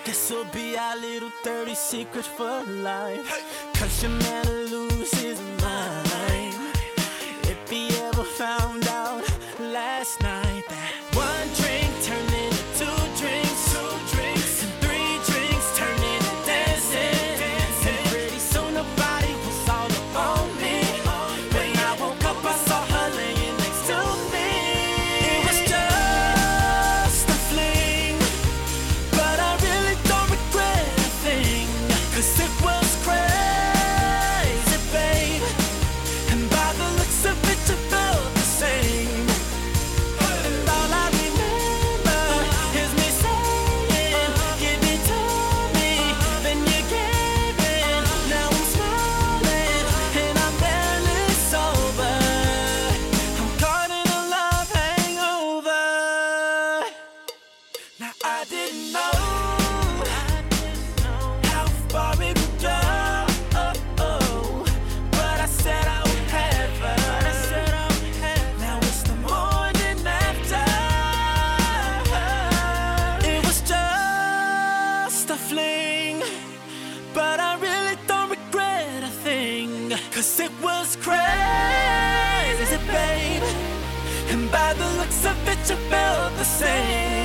This'll be our little dirty secret for life. Cause your man will lose his mind if he ever found out last night that one drink turned into two drinks, and three drinks turned into dancing. And pretty soon the body was all up on me. When I woke up I saw her laying next to me. It was just a fling, but I really don't regret a thing. Cause it was crazy, babe, and by the looks of it you felt the same. And all I remember is me saying, give it to me, then you gave it. Now I'm smiling and I'm barely sober. I'm caught in a love hangover. Now I didn't know how far it would go, but I said I would have her. Now it's the morning after. It was just a fling, but I really don't regret a thing. Cause it was crazy, babe, and by the looks of it you felt the same.